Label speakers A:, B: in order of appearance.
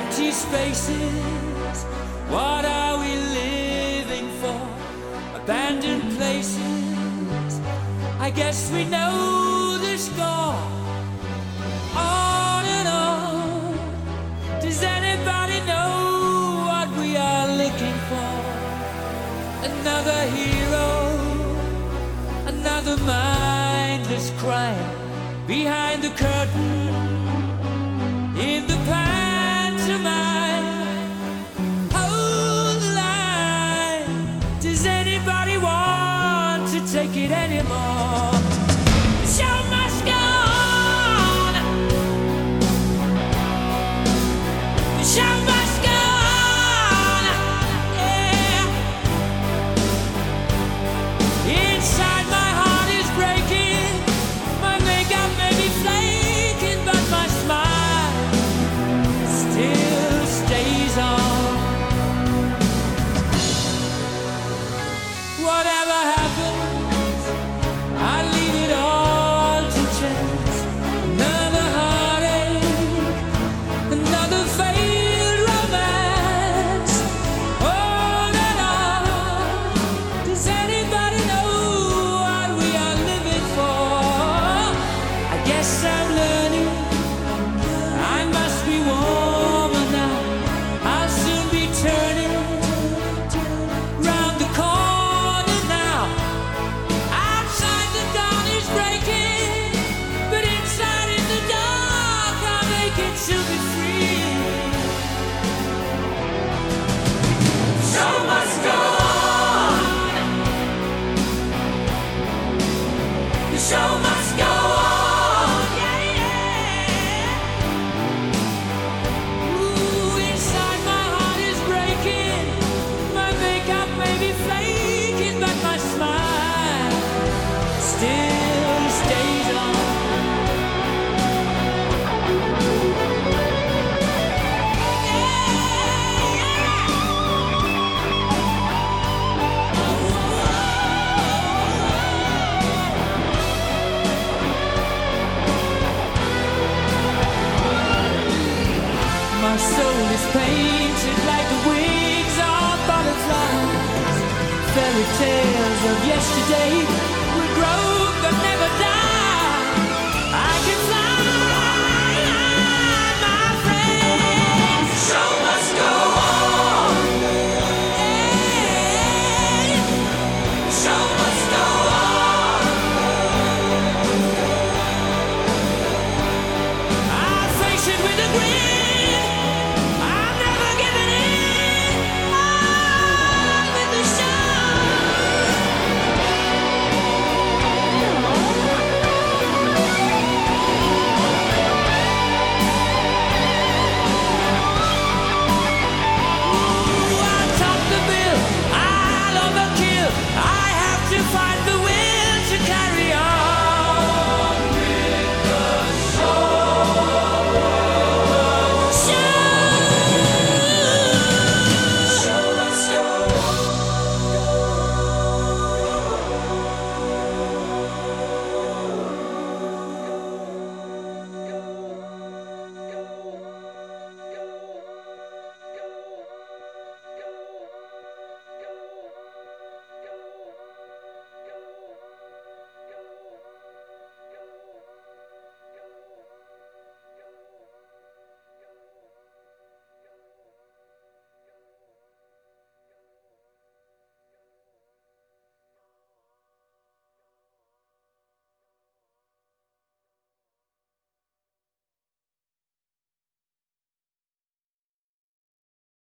A: empty spaces. What are we living for? Abandoned places. I guess we know the score. On and on. Does anybody know what we are looking for? Another hero, another mindless crime behind the curtain. In the pantomime, hold the line. Does anybody want to take it anymore? The show must go on. The show must go on. Yeah. Inside my heart is breaking. My makeup may be flaking, but my smile still stays on. Whatever happens, I leave it all to chance. Another heartache, another failed romance. On and on. Does anybody know what we are living for? I guess I'm learning. I must be warmer now. I'll soon be turning round the corner now. Outside the dawn is breaking, but inside in the dark I'll make it to be free. Show must go on. The show must go on. Yeah, yeah. Ooh, inside my heart is breaking. My makeup may be flaking, but my smile still stays on. My soul is painted like the wings of butterflies. Fairy tales of yesterday will grow but never